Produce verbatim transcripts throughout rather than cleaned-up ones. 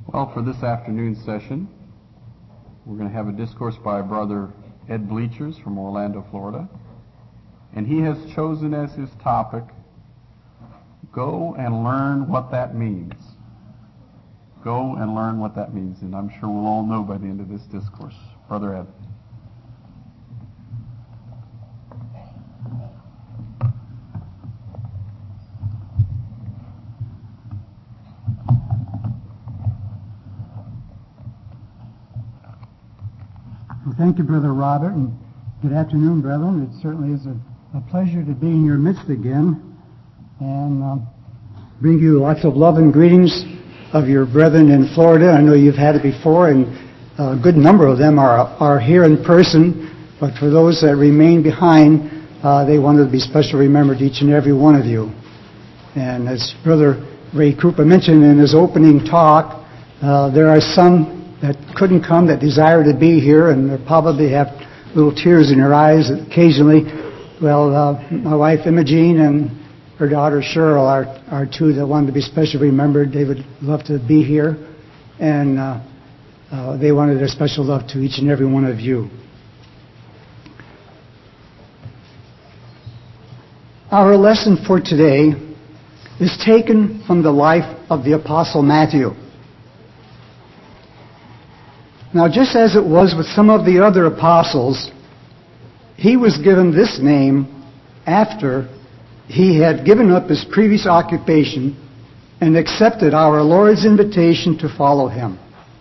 Well, for this afternoon session, we're going to have a discourse by Brother Ed Bleachers from Orlando, Florida. And he has chosen as his topic, Go and Learn What That Means. Go and learn what that means. And I'm sure we'll all know by the end of this discourse. Brother Ed. Well, thank you, Brother Robert, and good afternoon, brethren. It certainly is a, a pleasure to be in your midst again and uh, bring you lots of love and greetings of your brethren in Florida. I know you've had it before, and a good number of them are are here in person, but for those that remain behind, uh, they wanted to be specially remembered, each and every one of you. And as Brother Ray Krupa mentioned in his opening talk, uh, there are some that couldn't come, that desire to be here, and they probably have little tears in their eyes occasionally. Well, uh, my wife Imogene and her daughter Cheryl are, are two that wanted to be specially remembered. They would love to be here, and uh, uh, they wanted their special love to each and every one of you. Our lesson for today is taken from the life of the Apostle Matthew. Now, just as it was with some of the other apostles, he was given this name after he had given up his previous occupation and accepted our Lord's invitation to follow him.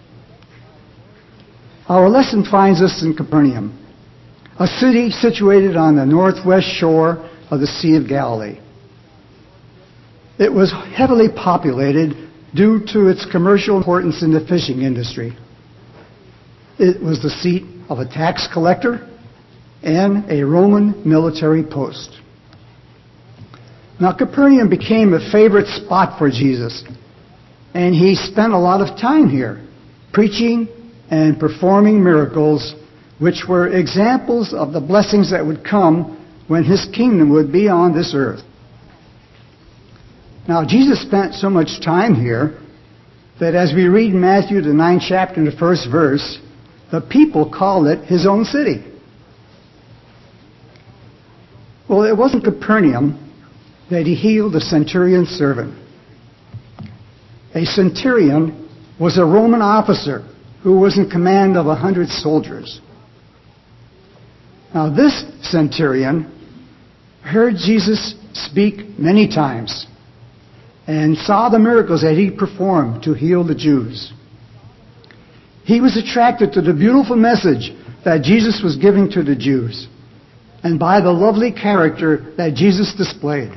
Our lesson finds us in Capernaum, a city situated on the northwest shore of the Sea of Galilee. It was heavily populated due to its commercial importance in the fishing industry. It was the seat of a tax collector and a Roman military post. Now, Capernaum became a favorite spot for Jesus, and he spent a lot of time here, preaching and performing miracles, which were examples of the blessings that would come when his kingdom would be on this earth. Now, Jesus spent so much time here that as we read in Matthew, the ninth chapter, and the first verse, the people called it his own city. Well, it wasn't Capernaum that he healed the centurion's servant. A centurion was a Roman officer who was in command of a hundred soldiers. Now, this centurion heard Jesus speak many times and saw the miracles that he performed to heal the Jews. He was attracted to the beautiful message that Jesus was giving to the Jews, and by the lovely character that Jesus displayed.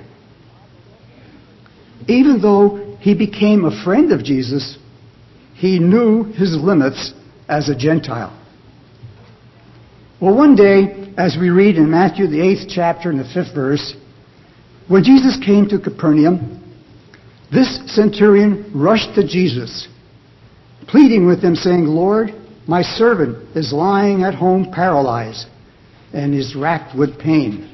Even though he became a friend of Jesus, he knew his limits as a Gentile. Well, one day, as we read in Matthew, the eighth chapter and the fifth verse, when Jesus came to Capernaum, this centurion rushed to Jesus, pleading with him, saying, "Lord, my servant is lying at home paralyzed and is racked with pain."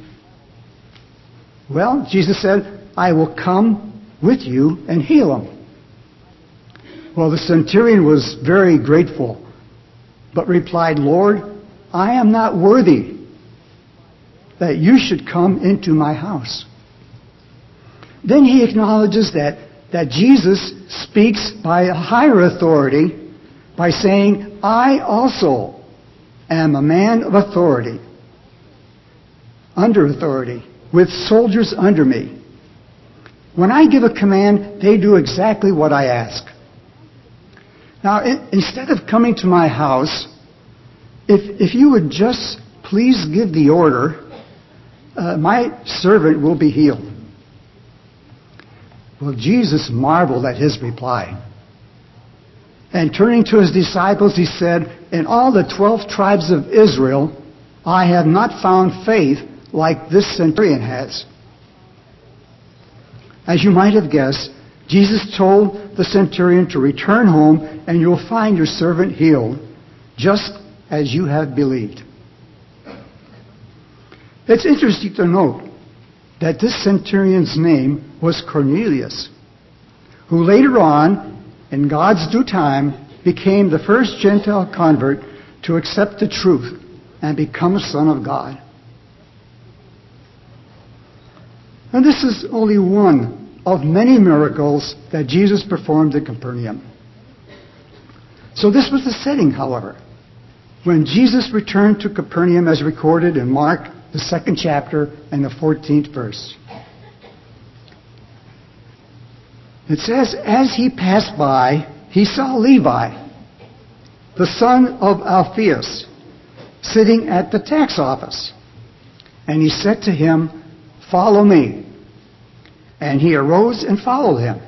Well, Jesus said, "I will come with you and heal him." Well, the centurion was very grateful, but replied, "Lord, I am not worthy that you should come into my house." Then he acknowledges that that Jesus speaks by a higher authority by saying, "I also am a man of authority, under authority, with soldiers under me. When I give a command, they do exactly what I ask. Now, instead of coming to my house, if, if you would just please give the order, uh, my servant will be healed." Well, Jesus marveled at his reply. And turning to his disciples, he said, "In all the twelve tribes of Israel, I have not found faith like this centurion has." As you might have guessed, Jesus told the centurion to return home and you'll find your servant healed, just as you have believed. It's interesting to note that this centurion's name was Cornelius, who later on in God's due time, became the first Gentile convert to accept the truth and become a son of God. And this is only one of many miracles that Jesus performed in Capernaum. So this was the setting, however, when Jesus returned to Capernaum as recorded in Mark, the second chapter and the fourteenth verse. It says, as he passed by, he saw Levi, the son of Alphaeus, sitting at the tax office. And he said to him, follow me. And he arose and followed him.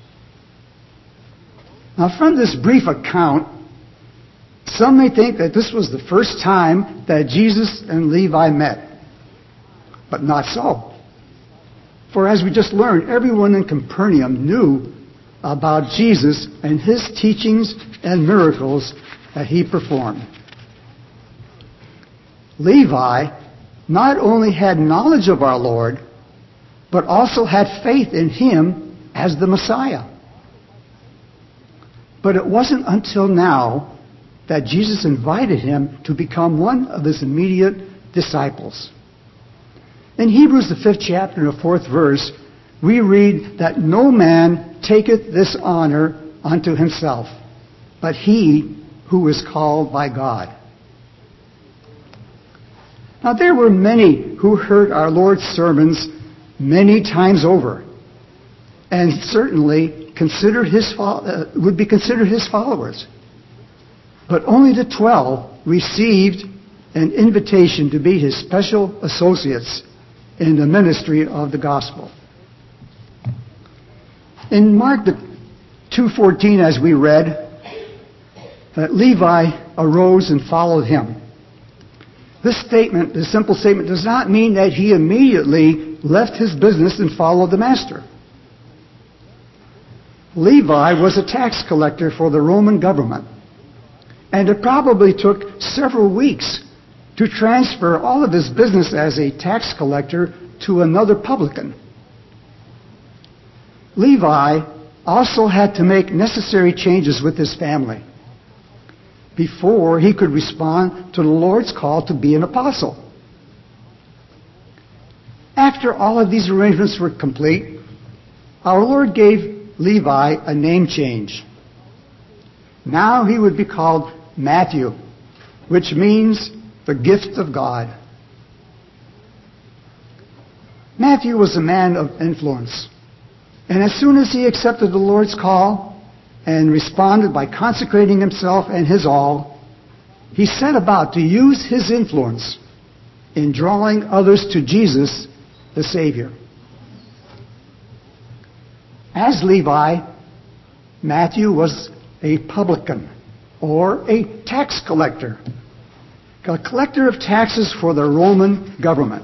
Now from this brief account, some may think that this was the first time that Jesus and Levi met. But not so. For as we just learned, everyone in Capernaum knew about Jesus and his teachings and miracles that he performed. Levi not only had knowledge of our Lord, but also had faith in him as the Messiah. But it wasn't until now that Jesus invited him to become one of his immediate disciples. In Hebrews, the fifth chapter, and the fourth verse, we read that no man taketh this honor unto himself, but he who is called by God. Now there were many who heard our Lord's sermons many times over, and certainly considered his uh, would be considered his followers. But only the twelve received an invitation to be his special associates in the ministry of the gospel. In Mark two fourteen, as we read, that Levi arose and followed him. This statement, this simple statement, does not mean that he immediately left his business and followed the master. Levi was a tax collector for the Roman government, and it probably took several weeks to transfer all of his business as a tax collector to another publican. Levi also had to make necessary changes with his family before he could respond to the Lord's call to be an apostle. After all of these arrangements were complete, our Lord gave Levi a name change. Now he would be called Matthew, which means the gift of God. Matthew was a man of influence. And as soon as he accepted the Lord's call and responded by consecrating himself and his all, he set about to use his influence in drawing others to Jesus, the Savior. As Levi, Matthew was a publican, or a tax collector, a collector of taxes for the Roman government.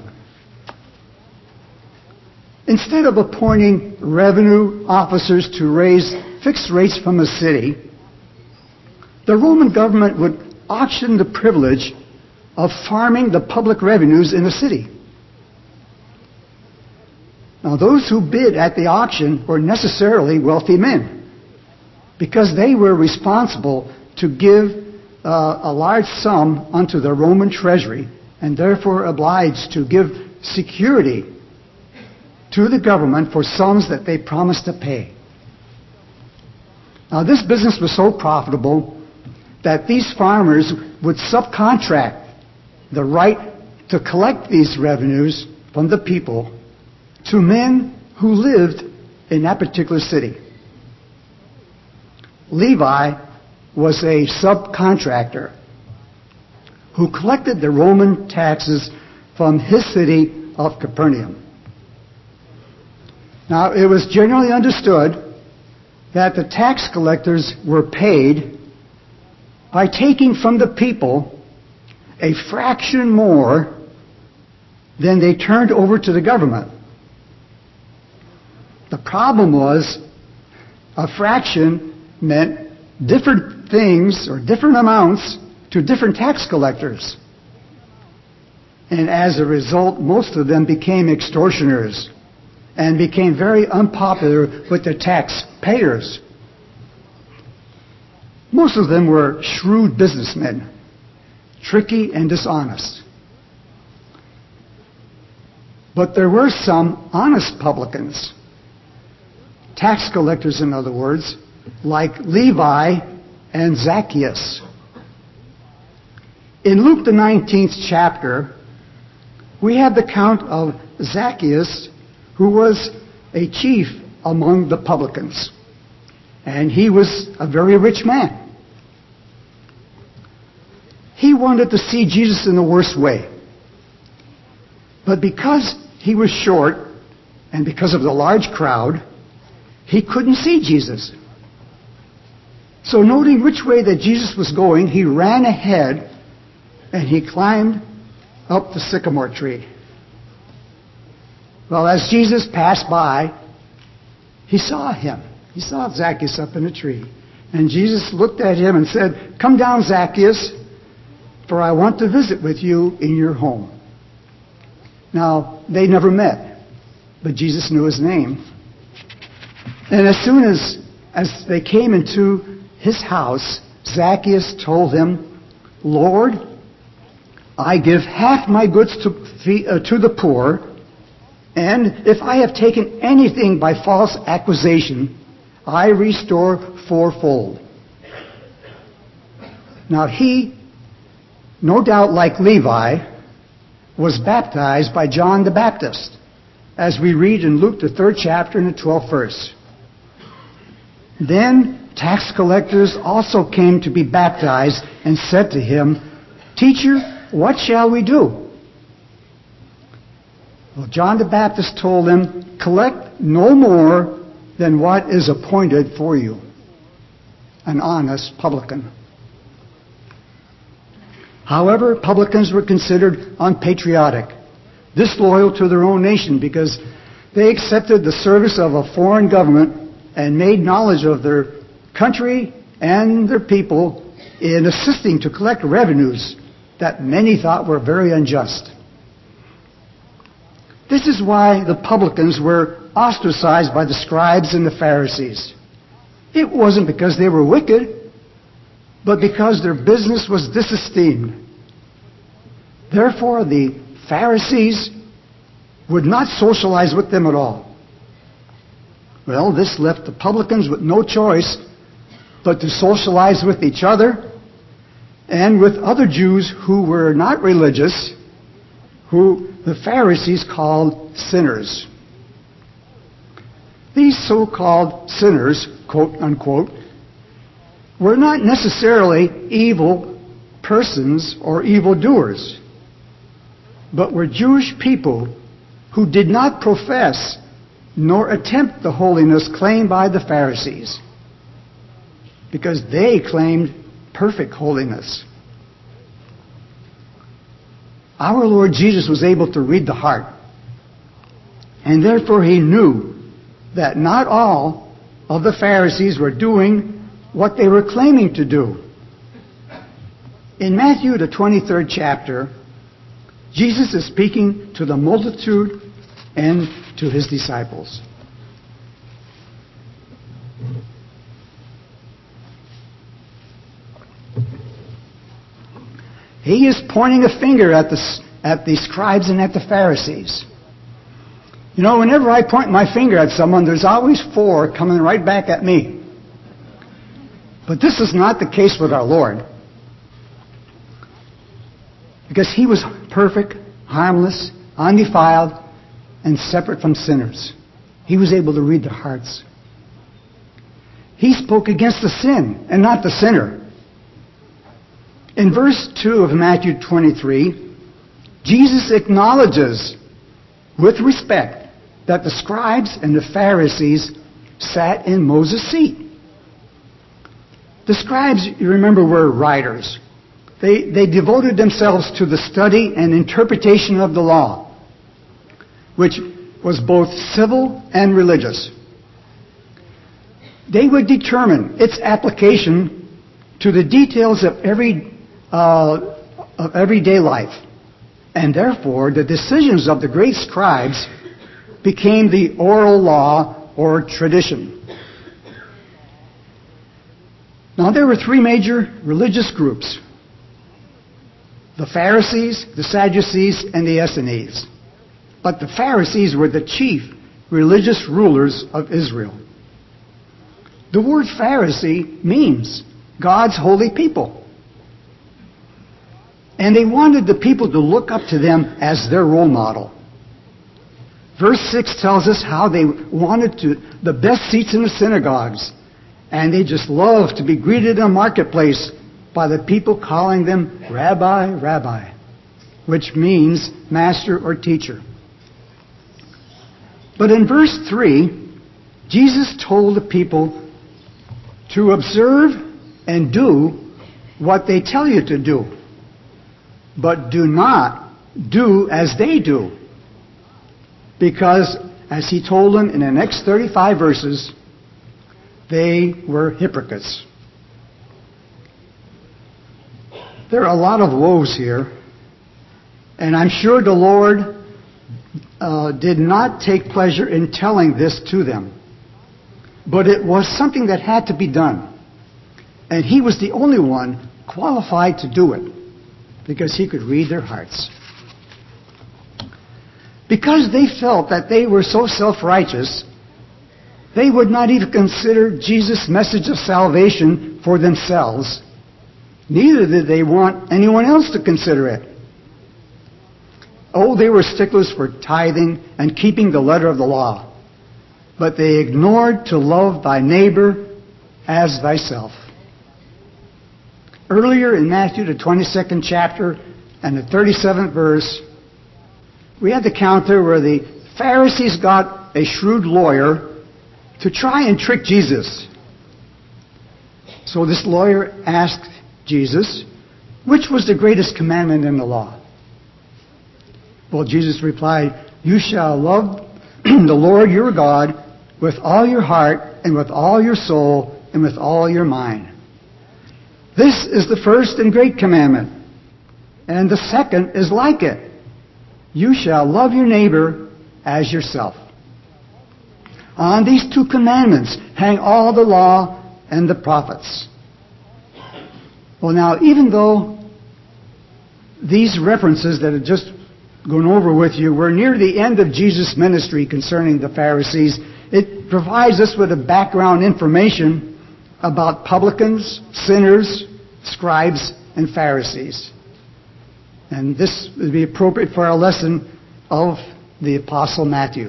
Instead of appointing revenue officers to raise fixed rates from a city, the Roman government would auction the privilege of farming the public revenues in the city. Now, those who bid at the auction were necessarily wealthy men, because they were responsible to give uh, a large sum unto the Roman treasury, and therefore obliged to give security to the government for sums that they promised to pay. Now, this business was so profitable that these farmers would subcontract the right to collect these revenues from the people to men who lived in that particular city. Levi was a subcontractor who collected the Roman taxes from his city of Capernaum. Now, it was generally understood that the tax collectors were paid by taking from the people a fraction more than they turned over to the government. The problem was a fraction meant different things or different amounts to different tax collectors. And as a result, most of them became extortioners and became very unpopular with the taxpayers. Most of them were shrewd businessmen, tricky and dishonest. But there were some honest publicans, tax collectors in other words, like Levi and Zacchaeus. In Luke the nineteenth chapter, we have the account of Zacchaeus, who was a chief among the publicans. And he was a very rich man. He wanted to see Jesus in the worst way. But because he was short, and because of the large crowd, he couldn't see Jesus. So noting which way that Jesus was going, he ran ahead and he climbed up the sycamore tree. Well, as Jesus passed by, he saw him. He saw Zacchaeus up in a tree. And Jesus looked at him and said, "Come down, Zacchaeus, for I want to visit with you in your home." Now, they never met, but Jesus knew his name. And as soon as, as they came into his house, Zacchaeus told him, "Lord, I give half my goods to, uh, to the poor, and if I have taken anything by false accusation, I restore fourfold." Now he, no doubt like Levi, was baptized by John the Baptist, as we read in Luke the third chapter and the twelfth verse. Then tax collectors also came to be baptized and said to him, "Teacher, what shall we do?" Well, John the Baptist told them, "Collect no more than what is appointed for you." An honest publican. However, publicans were considered unpatriotic, disloyal to their own nation, because they accepted the service of a foreign government and made knowledge of their country and their people in assisting to collect revenues that many thought were very unjust. This is why the publicans were ostracized by the scribes and the Pharisees. It wasn't because they were wicked, but because their business was disesteemed. Therefore, the Pharisees would not socialize with them at all. Well, this left the publicans with no choice but to socialize with each other and with other Jews who were not religious, who the Pharisees called sinners. These so-called sinners, quote unquote, were not necessarily evil persons or evildoers, but were Jewish people who did not profess nor attempt the holiness claimed by the Pharisees, because they claimed perfect holiness. Our Lord Jesus was able to read the heart, and therefore he knew that not all of the Pharisees were doing what they were claiming to do. In Matthew, the twenty-third chapter, Jesus is speaking to the multitude and to his disciples. He is pointing a finger at the, at the scribes and at the Pharisees. You know, whenever I point my finger at someone, there's always four coming right back at me. But this is not the case with our Lord. Because he was perfect, harmless, undefiled, and separate from sinners. He was able to read their hearts. He spoke against the sin and not the sinner. In verse two of Matthew twenty-three, Jesus acknowledges with respect that the scribes and the Pharisees sat in Moses' seat. The scribes, you remember, were writers. They, they devoted themselves to the study and interpretation of the law, which was both civil and religious. They would determine its application to the details of every uh, of everyday life, and therefore the decisions of the great scribes became the oral law or tradition. Now there were three major religious groups: the Pharisees, the Sadducees, and the Essenes. But the Pharisees were the chief religious rulers of Israel. The word Pharisee means God's holy people. And they wanted the people to look up to them as their role model. Verse six tells us how they wanted to the best seats in the synagogues. And they just loved to be greeted in a marketplace by the people calling them Rabbi, Rabbi, which means master or teacher. But in verse three, Jesus told the people to observe and do what they tell you to do, but do not do as they do. Because, as he told them in the next thirty-five verses, they were hypocrites. There are a lot of woes here, and I'm sure the Lord uh, did not take pleasure in telling this to them. But it was something that had to be done. And he was the only one qualified to do it, because he could read their hearts. Because they felt that they were so self-righteous, they would not even consider Jesus' message of salvation for themselves. Neither did they want anyone else to consider it. Oh, they were sticklers for tithing and keeping the letter of the law. But they ignored to love thy neighbor as thyself. Earlier in Matthew, the twenty-second chapter and the thirty-seventh verse, we had the account there where the Pharisees got a shrewd lawyer to try and trick Jesus. So this lawyer asked Jesus, which was the greatest commandment in the law? Well, Jesus replied, you shall love the Lord your God with all your heart and with all your soul and with all your mind. This is the first and great commandment. And the second is like it. You shall love your neighbor as yourself. On these two commandments hang all the law and the prophets. Well, now, even though these references that have just gone over with you were near the end of Jesus' ministry concerning the Pharisees, it provides us with a background information about publicans, sinners, scribes, and Pharisees. And this would be appropriate for our lesson of the Apostle Matthew.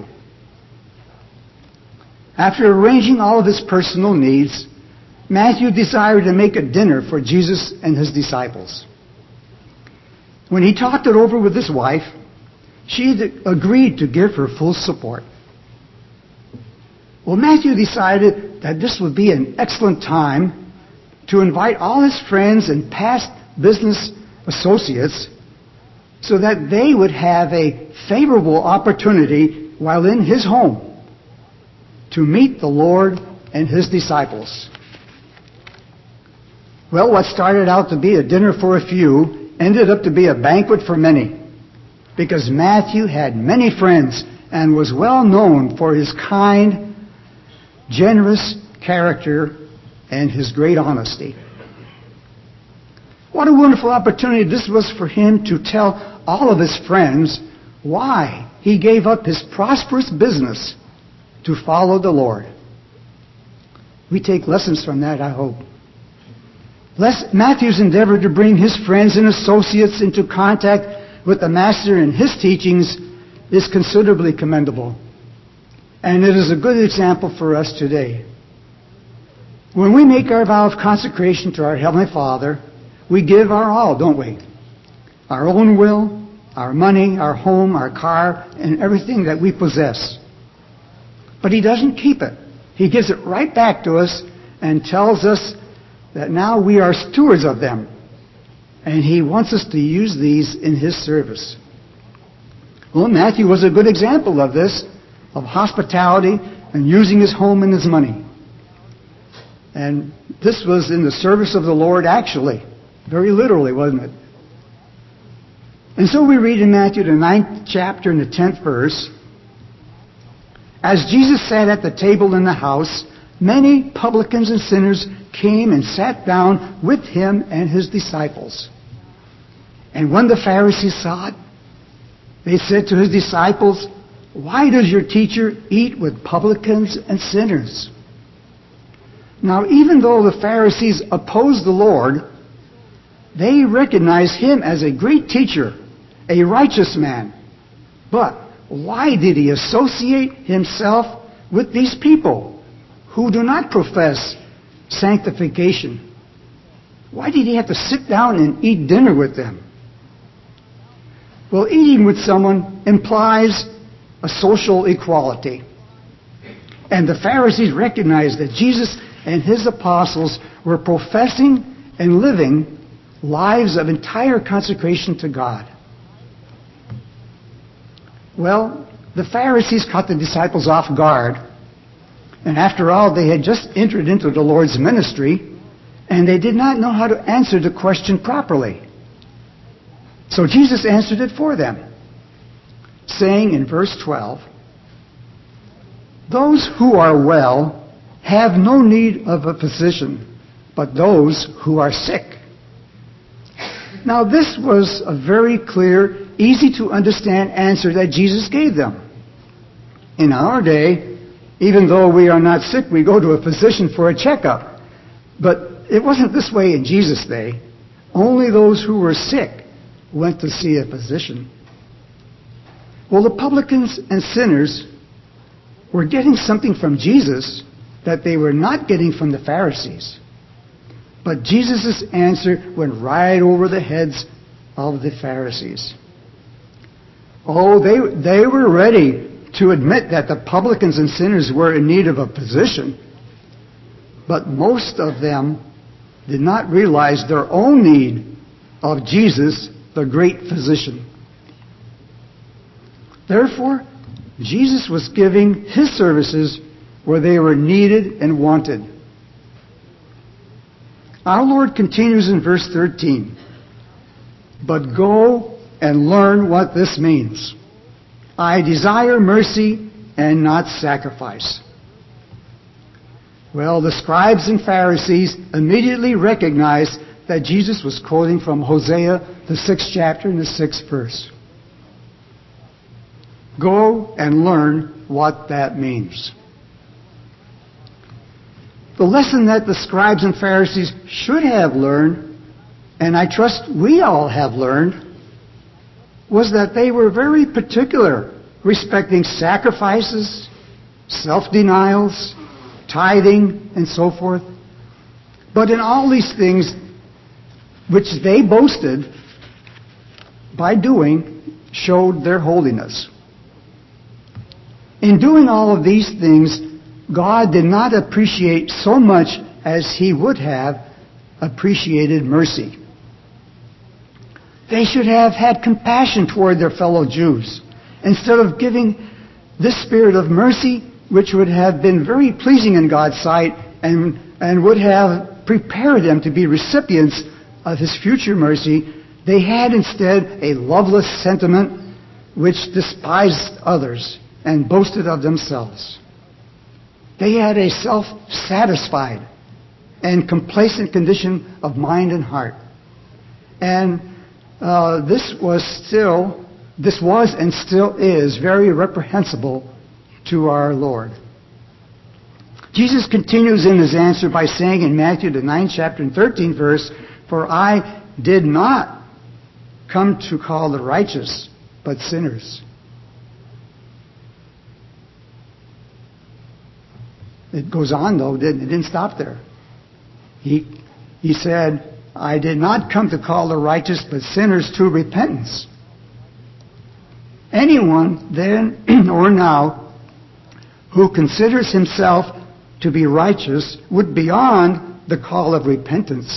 After arranging all of his personal needs, Matthew desired to make a dinner for Jesus and his disciples. When he talked it over with his wife, she agreed to give her full support. Well, Matthew decided that this would be an excellent time to invite all his friends and past business associates so that they would have a favorable opportunity while in his home to meet the Lord and his disciples. Well, what started out to be a dinner for a few ended up to be a banquet for many, because Matthew had many friends and was well known for his kind, generous character and his great honesty. What a wonderful opportunity this was for him to tell all of his friends why he gave up his prosperous business to follow the Lord. We take lessons from that, I hope. Matthew's endeavor to bring his friends and associates into contact with the Master and his teachings is considerably commendable. And it is a good example for us today. When we make our vow of consecration to our Heavenly Father, we give our all, don't we? Our own will, our money, our home, our car, and everything that we possess. But He doesn't keep it. He gives it right back to us and tells us that now we are stewards of them. And He wants us to use these in His service. Well, Matthew was a good example of this, of hospitality and using his home and his money. And this was in the service of the Lord, actually. Very literally, wasn't it? And so we read in Matthew, the ninth chapter and the tenth verse, as Jesus sat at the table in the house, many publicans and sinners came and sat down with him and his disciples. And when the Pharisees saw it, they said to his disciples, "Why does your teacher eat with publicans and sinners?" Now, even though the Pharisees opposed the Lord, they recognized him as a great teacher, a righteous man. But why did he associate himself with these people who do not profess sanctification? Why did he have to sit down and eat dinner with them? Well, eating with someone implies a social equality. And the Pharisees recognized that Jesus and his apostles were professing and living lives of entire consecration to God. Well, the Pharisees caught the disciples off guard. And after all, they had just entered into the Lord's ministry, and they did not know how to answer the question properly. So Jesus answered it for them, saying in verse twelve, "Those who are well have no need of a physician, but those who are sick." Now this was a very clear, easy to understand answer that Jesus gave them. In our day, even though we are not sick, we go to a physician for a checkup. But it wasn't this way in Jesus' day. Only those who were sick went to see a physician. Well, the publicans and sinners were getting something from Jesus that they were not getting from the Pharisees. But Jesus' answer went right over the heads of the Pharisees. Oh, they, they were ready to admit that the publicans and sinners were in need of a physician. But most of them did not realize their own need of Jesus, the great physician. Therefore, Jesus was giving his services where they were needed and wanted. Our Lord continues in verse thirteen, "But go and learn what this means. I desire mercy and not sacrifice." Well, the scribes and Pharisees immediately recognized that Jesus was quoting from Hosea, the sixth chapter and the sixth verse. Go and learn what that means. The lesson that the scribes and Pharisees should have learned, and I trust we all have learned, was that they were very particular respecting sacrifices, self-denials, tithing, and so forth. But in all these things, which they boasted by doing, showed their holiness. In doing all of these things, God did not appreciate so much as he would have appreciated mercy. They should have had compassion toward their fellow Jews, instead of giving this spirit of mercy, which would have been very pleasing in God's sight and, and would have prepared them to be recipients of his future mercy. They had instead a loveless sentiment which despised others and boasted of themselves. They had a self-satisfied and complacent condition of mind and heart. And uh, this was still, this was and still is very reprehensible to our Lord. Jesus continues in his answer by saying in Matthew, the ninth chapter and thirteenth verse, "For I did not come to call the righteous, but sinners." It goes on, though. It didn't stop there. He, he said, "I did not come to call the righteous, but sinners to repentance." Anyone then or now who considers himself to be righteous would be beyond the call of repentance.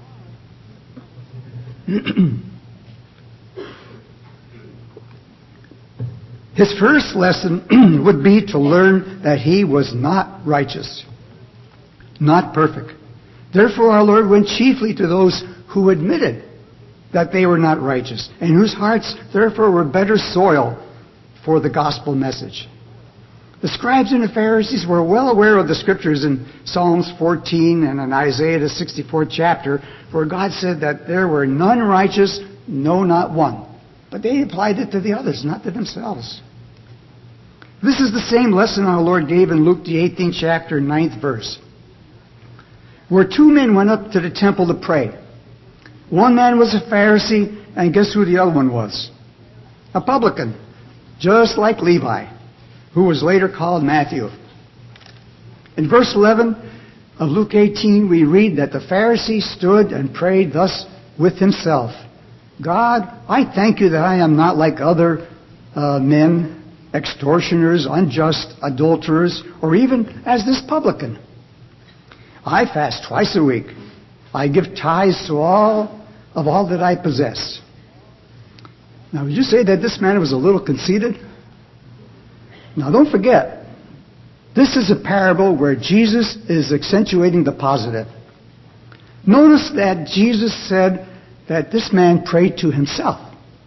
His first lesson would be to learn that he was not righteous, not perfect. Therefore, our Lord went chiefly to those who admitted that they were not righteous, and whose hearts, therefore, were better soil for the gospel message. The scribes and the Pharisees were well aware of the scriptures in Psalms fourteen and in Isaiah the sixty-fourth chapter, where God said that there were none righteous, no, not one. But they applied it to the others, not to themselves. This is the same lesson our Lord gave in Luke the eighteenth chapter, ninth verse, where two men went up to the temple to pray. One man was a Pharisee, and guess who the other one was? A publican, just like Levi, who was later called Matthew. In verse eleven of Luke eighteen, we read that the Pharisee stood and prayed thus with himself, God, I thank you that I am not like other uh, men, extortioners, unjust, adulterers, or even as this publican. I fast twice a week. I give tithes to all of all that I possess. Now, would you say that this man was a little conceited? Now, don't forget, this is a parable where Jesus is accentuating the positive. Notice that Jesus said that this man prayed to himself.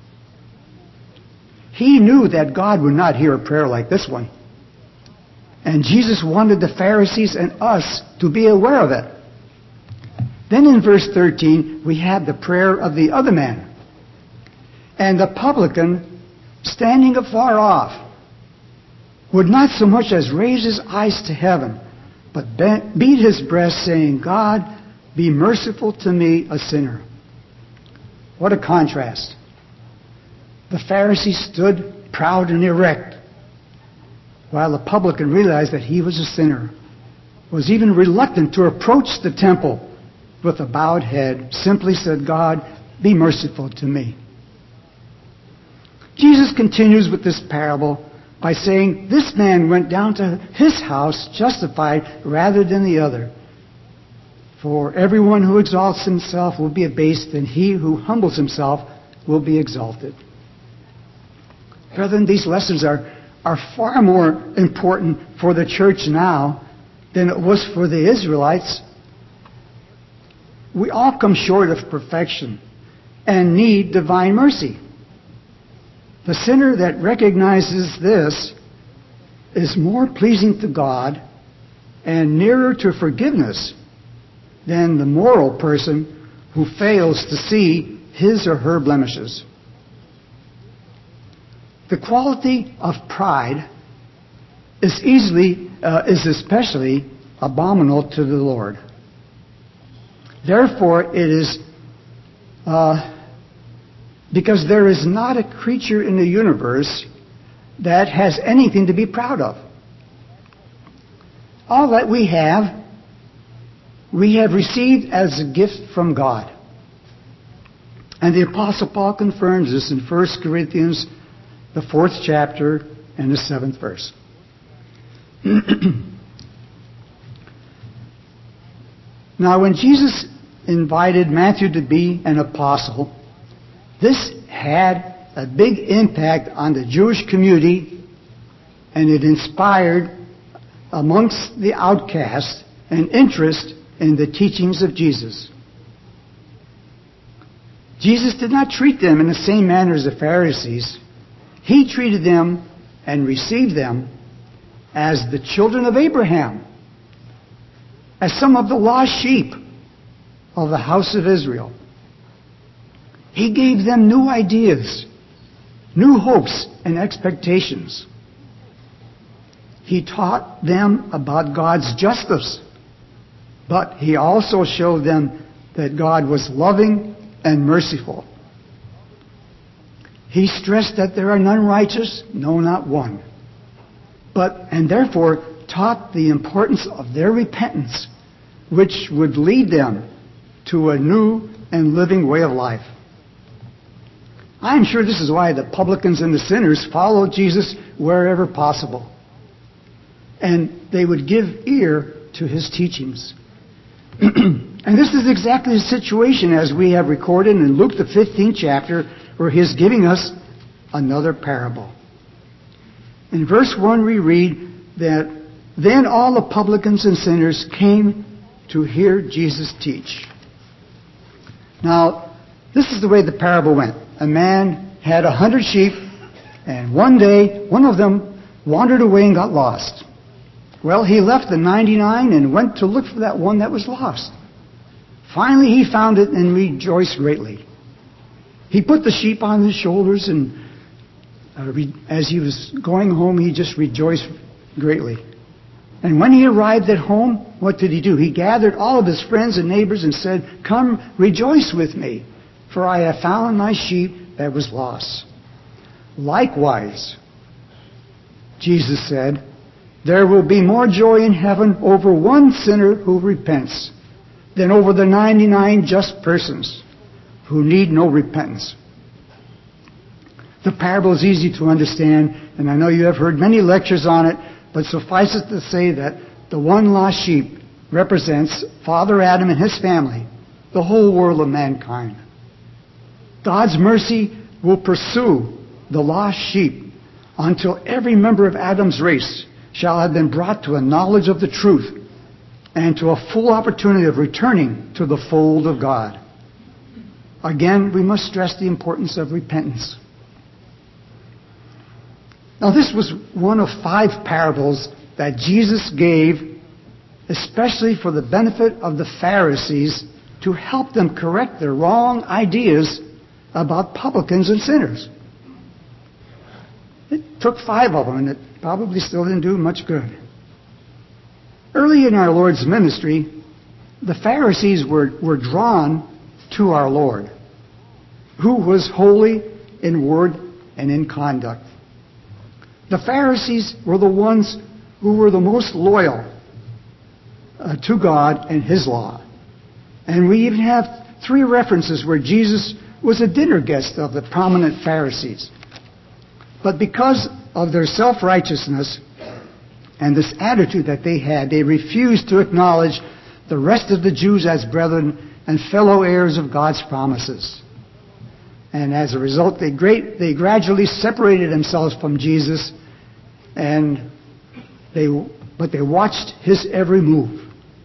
He knew that God would not hear a prayer like this one. And Jesus wanted the Pharisees and us to be aware of it. Then in verse thirteen, we have the prayer of the other man. And the publican, standing afar off, would not so much as raise his eyes to heaven, but beat his breast, saying, God, be merciful to me, a sinner. What a contrast. The Pharisee stood proud and erect, while the publican realized that he was a sinner, was even reluctant to approach the temple with a bowed head, simply said, God, be merciful to me. Jesus continues with this parable by saying, this man went down to his house justified rather than the other. For everyone who exalts himself will be abased, and he who humbles himself will be exalted. Brethren, these lessons are, are far more important for the church now than it was for the Israelites. We all come short of perfection and need divine mercy. The sinner that recognizes this is more pleasing to God and nearer to forgiveness than the moral person who fails to see his or her blemishes. The quality of pride is easily, uh, is especially abominable to the Lord. Therefore, it is uh, because there is not a creature in the universe that has anything to be proud of. All that we have, we have received as a gift from God. And the Apostle Paul confirms this in First Corinthians, the fourth chapter, and the seventh verse. Now, when Jesus invited Matthew to be an apostle, this had a big impact on the Jewish community, and it inspired amongst the outcasts an interest in the teachings of Jesus. Jesus did not treat them in the same manner as the Pharisees. He treated them and received them as the children of Abraham, as some of the lost sheep of the house of Israel. He gave them new ideas, new hopes and expectations. He taught them about God's justice, but he also showed them that God was loving and merciful. He stressed that there are none righteous, no, not one. But, and therefore, taught the importance of their repentance, which would lead them to a new and living way of life. I'm sure this is why the publicans and the sinners followed Jesus wherever possible. And they would give ear to his teachings. And this is exactly the situation as we have recorded in Luke the fifteenth chapter, where he is giving us another parable. In verse one we read that then all the publicans and sinners came to hear Jesus teach. Now, this is the way the parable went. A man had a hundred sheep, and one day one of them wandered away and got lost. Well, he left the ninety-nine and went to look for that one that was lost. Finally, he found it and rejoiced greatly. He put the sheep on his shoulders, and uh, re- as he was going home, he just rejoiced greatly. And when he arrived at home, what did he do? He gathered all of his friends and neighbors and said, "Come, rejoice with me, for I have found my sheep that was lost." Likewise, Jesus said, there will be more joy in heaven over one sinner who repents than over the ninety-nine just persons who need no repentance. The parable is easy to understand, and I know you have heard many lectures on it, but suffice it to say that the one lost sheep represents Father Adam and his family, the whole world of mankind. God's mercy will pursue the lost sheep until every member of Adam's race shall have been brought to a knowledge of the truth and to a full opportunity of returning to the fold of God. Again, we must stress the importance of repentance. Now, this was one of five parables that Jesus gave, especially for the benefit of the Pharisees, to help them correct their wrong ideas about publicans and sinners. It took five of them, and it probably still didn't do much good. Early in our Lord's ministry, the Pharisees were, were drawn to our Lord, who was holy in word and in conduct. The Pharisees were the ones who were the most loyal uh, to God and His law. And we even have three references where Jesus was a dinner guest of the prominent Pharisees. But because of their self-righteousness and this attitude that they had, they refused to acknowledge the rest of the Jews as brethren and fellow heirs of God's promises. And as a result, they, great, they gradually separated themselves from Jesus, and they, but they watched His every move.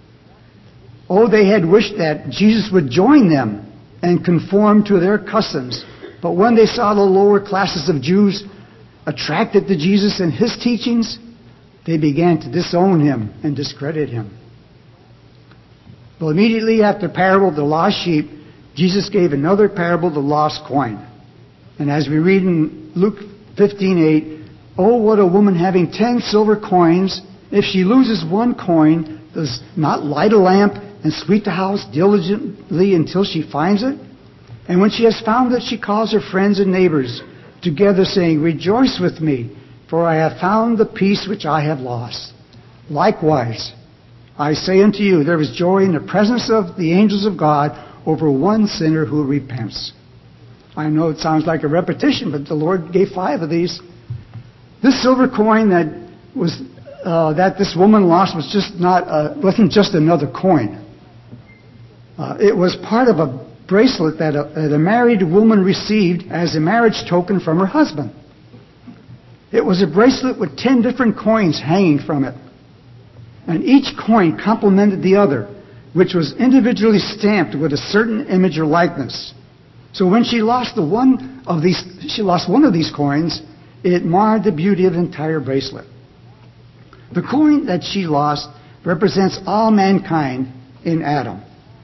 Oh, they had wished that Jesus would join them and conform to their customs. But when they saw the lower classes of Jews attracted to Jesus and His teachings, they began to disown Him and discredit Him. Well, immediately after the parable of the lost sheep, Jesus gave another parable, the lost coin. And as we read in Luke fifteen eight, oh, what a woman having ten silver coins, if she loses one coin, does not light a lamp and sweep the house diligently until she finds it? And when she has found it, she calls her friends and neighbors together, saying, rejoice with me, for I have found the piece which I have lost. Likewise, I say unto you, there is joy in the presence of the angels of God over one sinner who repents. I know it sounds like a repetition, but the Lord gave five of these. This silver coin that was uh, that this woman lost was just not uh, wasn't just another coin. Uh, it was part of a bracelet that a, that a married woman received as a marriage token from her husband. It was a bracelet with ten different coins hanging from it, and each coin complemented the other, which was individually stamped with a certain image or likeness. So when she lost the one of these, she lost one of these coins, it marred the beauty of the entire bracelet. The coin that she lost represents all mankind in Adam,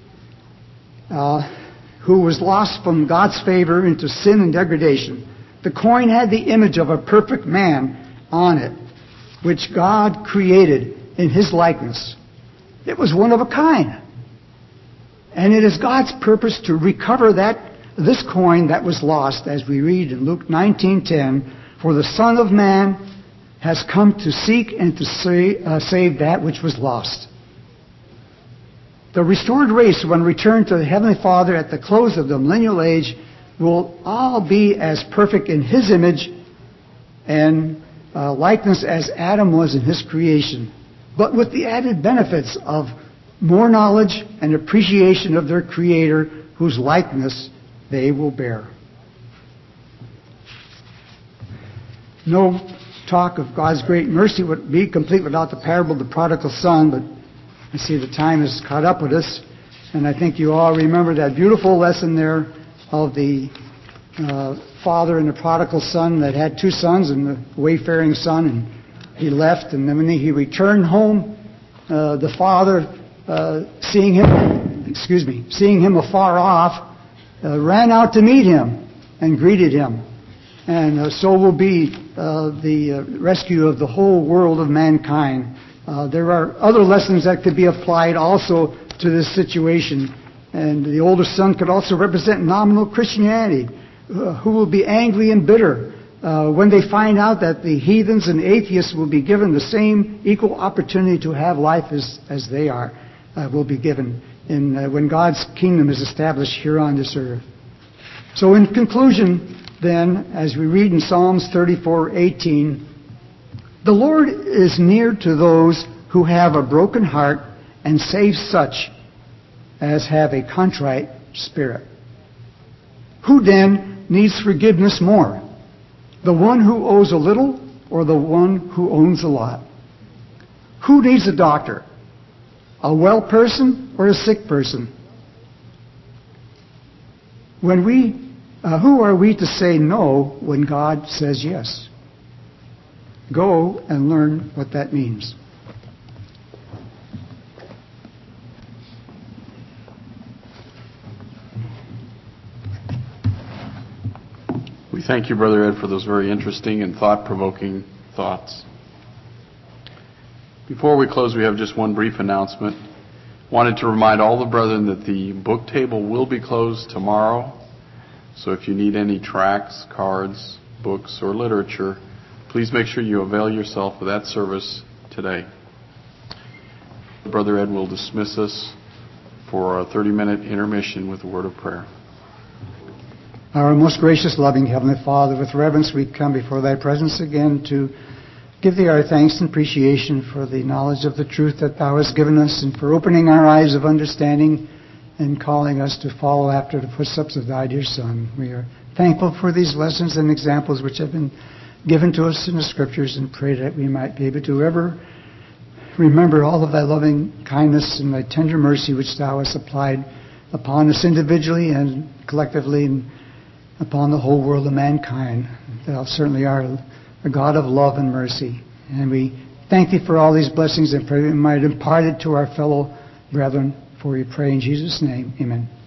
uh, who was lost from God's favor into sin and degradation. The coin had the image of a perfect man on it, which God created in His likeness. It was one of a kind. And it is God's purpose to recover that this coin that was lost, as we read in Luke nineteen ten, for the Son of Man has come to seek and to save, uh, save that which was lost. The restored race, when returned to the Heavenly Father at the close of the millennial age, will all be as perfect in His image and uh, likeness as Adam was in his creation, but with the added benefits of more knowledge and appreciation of their Creator, whose likeness they will bear. No talk of God's great mercy would be complete without the parable of the prodigal son, but I see the time has caught up with us, and I think you all remember that beautiful lesson there of the uh, father and the prodigal son that had two sons, and the wayfaring son and he left, and then when he returned home, uh, the father, uh, seeing him, excuse me, seeing him afar off, uh, ran out to meet him and greeted him. And uh, so will be uh, the uh, rescue of the whole world of mankind. Uh, there are other lessons that could be applied also to this situation. And the older son could also represent nominal Christianity, uh, who will be angry and bitter uh, when they find out that the heathens and atheists will be given the same equal opportunity to have life as, as they are, uh, will be given in, uh, when God's kingdom is established here on this earth. So in conclusion, then, as we read in Psalms thirty-four eighteen, the Lord is near to those who have a broken heart and saves such as have a contrite spirit. Who then needs forgiveness more? The one who owes a little or the one who owns a lot? Who needs a doctor? A well person or a sick person? When we, uh, who are we to say no when God says yes? Go and learn what that means. We thank you, Brother Ed, for those very interesting and thought-provoking thoughts. Before we close, we have just one brief announcement. Wanted to remind all the brethren that the book table will be closed tomorrow. So if you need any tracts, cards, books, or literature, please make sure you avail yourself of that service today. Brother Ed will dismiss us for a thirty-minute intermission with a word of prayer. Our most gracious, loving Heavenly Father, with reverence we come before Thy presence again to give Thee our thanks and appreciation for the knowledge of the truth that Thou hast given us and for opening our eyes of understanding and calling us to follow after the footsteps of Thy dear Son. We are thankful for these lessons and examples which have been given to us in the Scriptures and pray that we might be able to ever remember all of Thy loving kindness and Thy tender mercy which Thou hast applied upon us individually and collectively and upon the whole world of mankind. Thou certainly art a God of love and mercy. And we thank Thee for all these blessings and pray we might impart it to our fellow brethren. For we pray in Jesus' name. Amen.